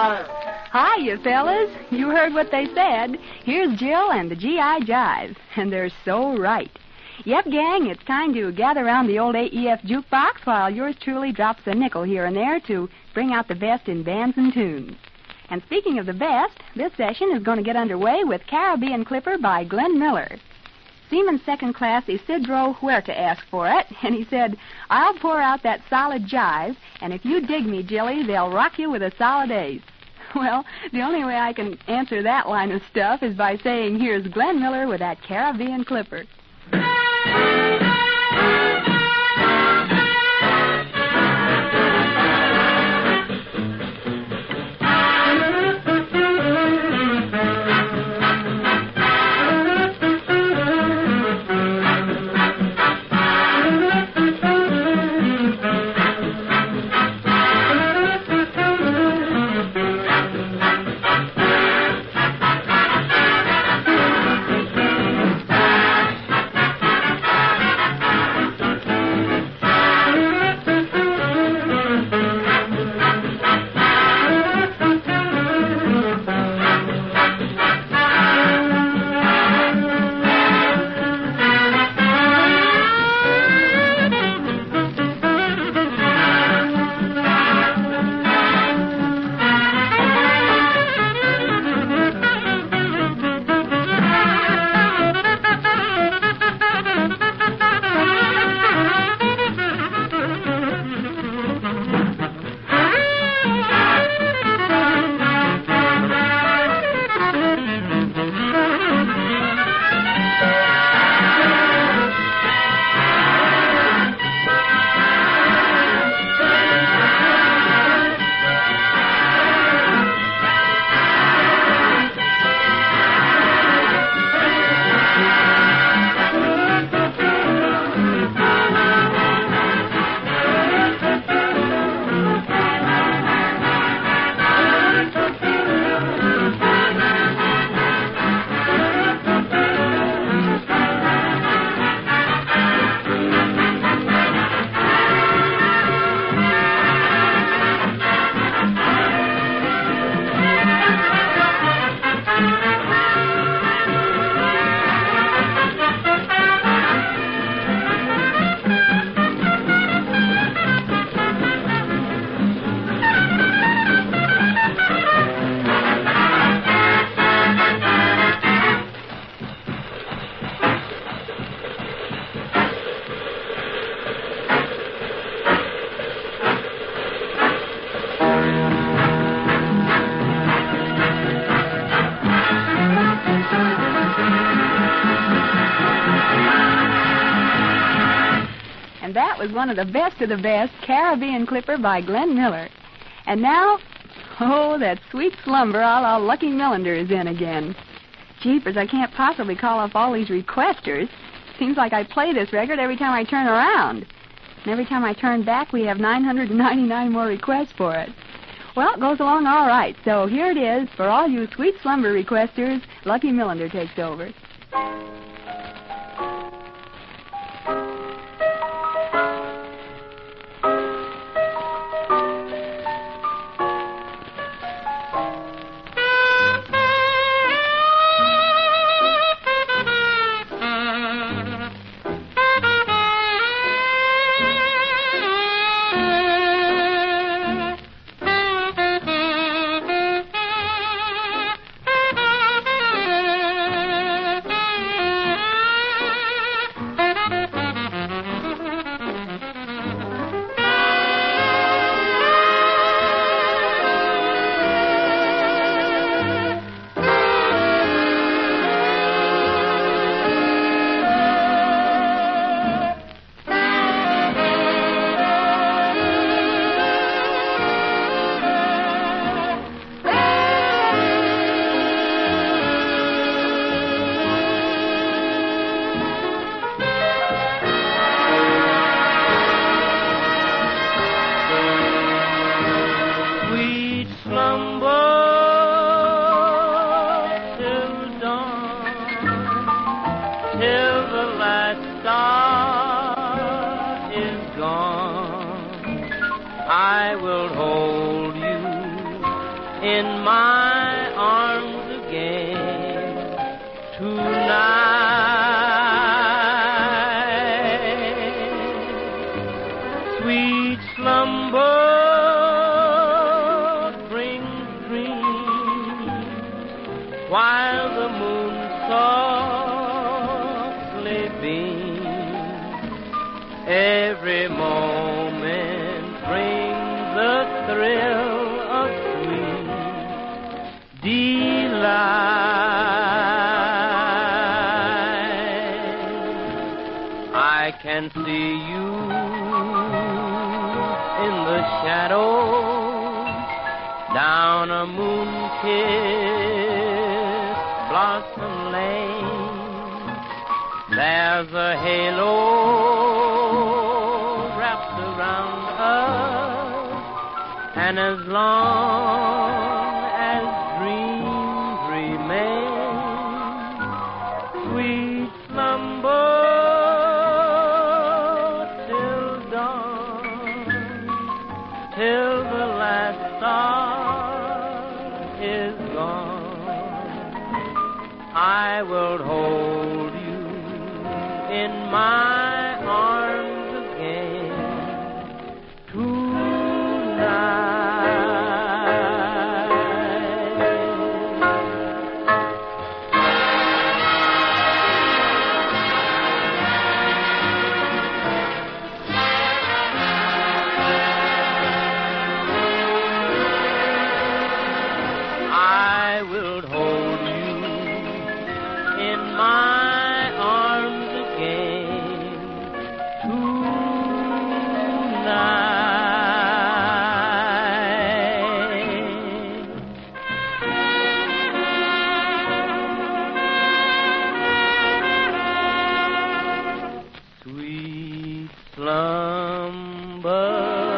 Hi, you fellas. You heard what they said. Here's Jill and the G.I. Jive, and they're so right. Yep, gang, it's time to gather around the old AEF jukebox while yours truly drops a nickel here and there to bring out the best in bands and tunes. And speaking of the best, this session is going to get underway with Caribbean Clipper by Glenn Miller. Seaman Second Class Isidro Huerta asked for it, and he said, I'll pour out that solid jive, and if you dig me, Jilly, they'll rock you with a solid ace. Well, the only way I can answer that line of stuff is by saying, here's Glenn Miller with that Caribbean Clipper. And that was one of the best, Caribbean Clipper by Glenn Miller. And now, oh, that sweet slumber a la Lucky Millender is in again. Jeepers, I can't possibly call off all these requesters. Seems like I play this record every time I turn around. And every time I turn back, we have 999 more requests for it. Well, it goes along all right. So here it is. For all you sweet slumber requesters, Lucky Millender takes over. while the moon softly beams. Every moment brings a thrill of sweet delight. I can see you in the shadows down a moon-kissed blossom lane. There's a halo wrapped around us, and as long as dreams remain, sweet slumber till dawn, till the last star is gone. I will hold you in my arms again tonight. I will hold you in my arms again tonight. Sweet slumber.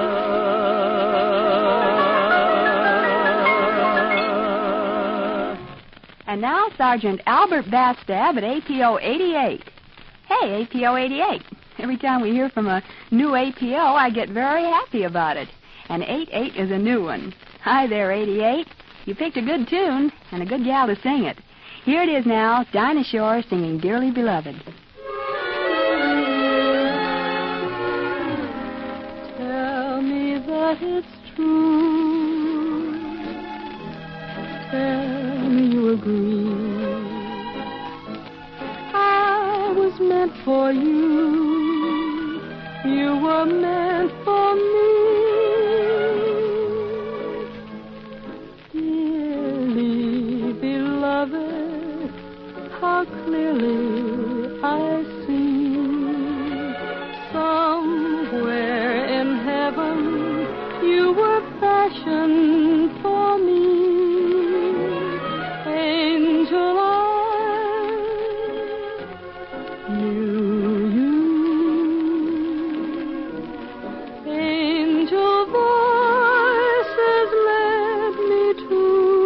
And now Sergeant Albert Bastab at APO 88. Hey, APO 88. Every time we hear from a new APO, I get very happy about it. And 88 is a new one. Hi there, 88. You picked a good tune and a good gal to sing it. Here it is now, Dinah Shore singing Dearly Beloved. Tell me that it's true. Tell me you agree. I was meant for you. You were meant for me. Dearly beloved, how clearly I see. Somewhere in heaven you were fashioned for me. Angel eyes knew you. Angel voices led me to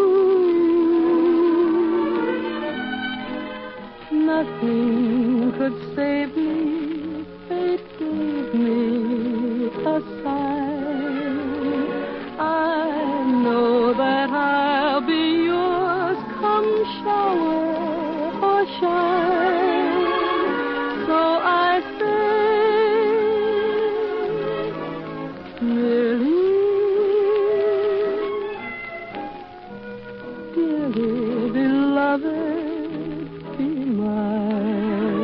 you. Nothing could save me. Fate gave me a sign. I know that I'll be yours come shower or shine. So I say, dearly, dearly beloved, be mine.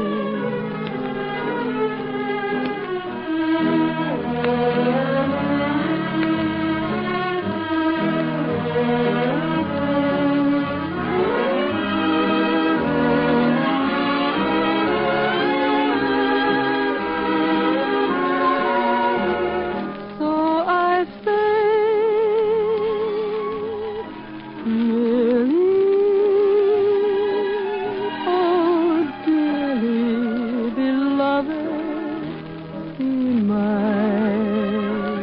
So I say, dearly, oh dearly beloved, be mine.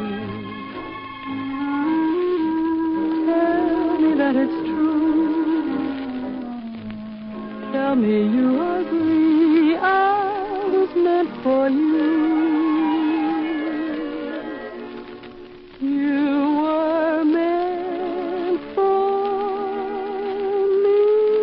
Tell me that it's true. Tell me you agree. I was meant for you. You were meant for me.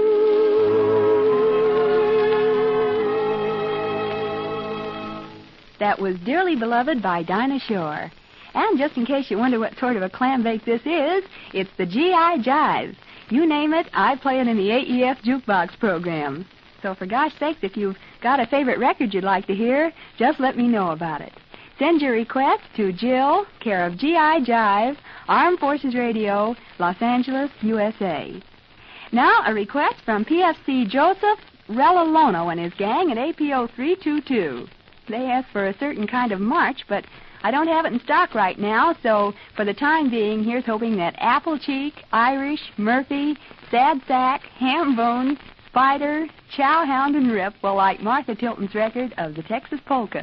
That was Dearly Beloved by Dinah Shore. And just in case you wonder what sort of a clam bake this is, it's the G.I. Jive. You name it, I play it in the AEF Jukebox program. So for gosh sakes, if you've got a favorite record you'd like to hear, just let me know about it. Send your request to Jill, care of G.I. Jive, Armed Forces Radio, Los Angeles, USA. Now, a request from PFC Joseph Relalono and his gang at APO 322. They asked for a certain kind of march, but I don't have it in stock right now, so for the time being, here's hoping that Applecheek, Irish, Murphy, Sad Sack, Hambone, Spider, Chowhound, and Rip will like Martha Tilton's record of the Texas Polka.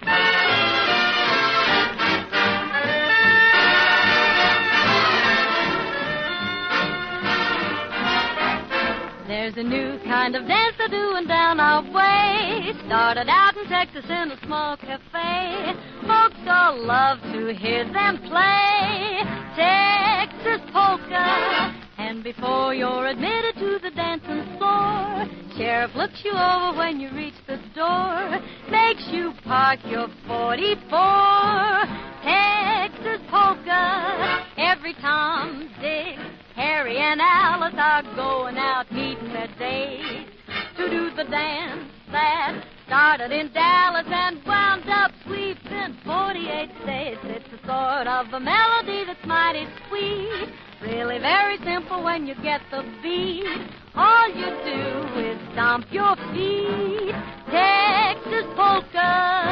There's a new kind of dance they're doing down our way. Started out in Texas in a small cafe. Folks all love to hear them play Texas polka. And before you're admitted to the dancing floor, sheriff looks you over when you reach the door. Makes you park your 44. Texas polka. Every Tom, Dick, Harry, and Alice are going out meeting their days to do the dance that started in Dallas and wound up sweeping 48 states. It's a sort of a melody that's mighty sweet, really very simple when you get the beat. All you do is stomp your feet. Texas polka.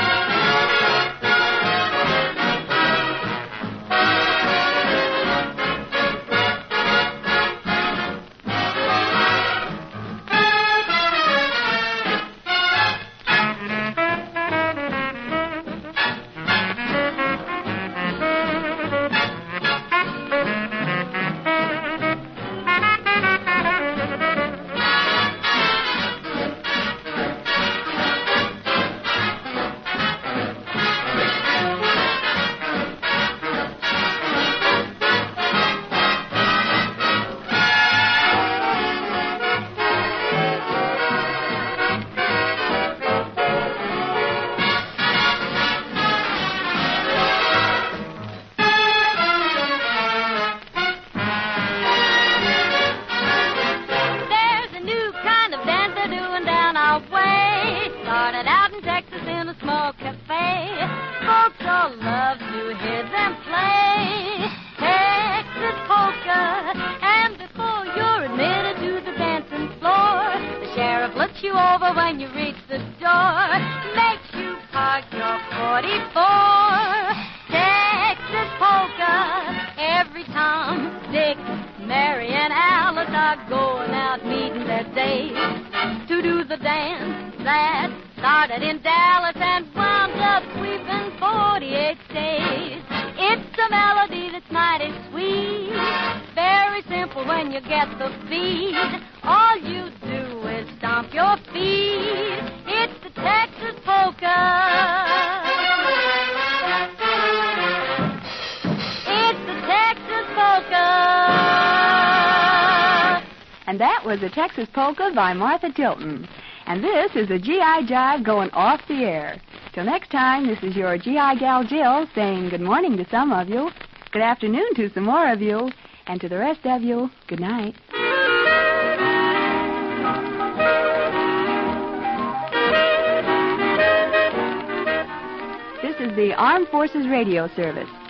When you reach the door, makes you park your 44. Texas polka. Every Tom, Dick, Mary, and Alice are going out meeting their days to do the dance that started in Dallas and wound up sweeping 48 states. It's a melody that's mighty sweet, very simple when you get the beat. All you do is stomp your feet. It's the Texas polka. It's the Texas polka. And that was the Texas Polka by Martha Tilton. And this is the G.I. Jive going off the air. Till next time, this is your G.I. gal Jill saying good morning to some of you, good afternoon to some more of you, and to the rest of you, good night. This is the Armed Forces Radio Service.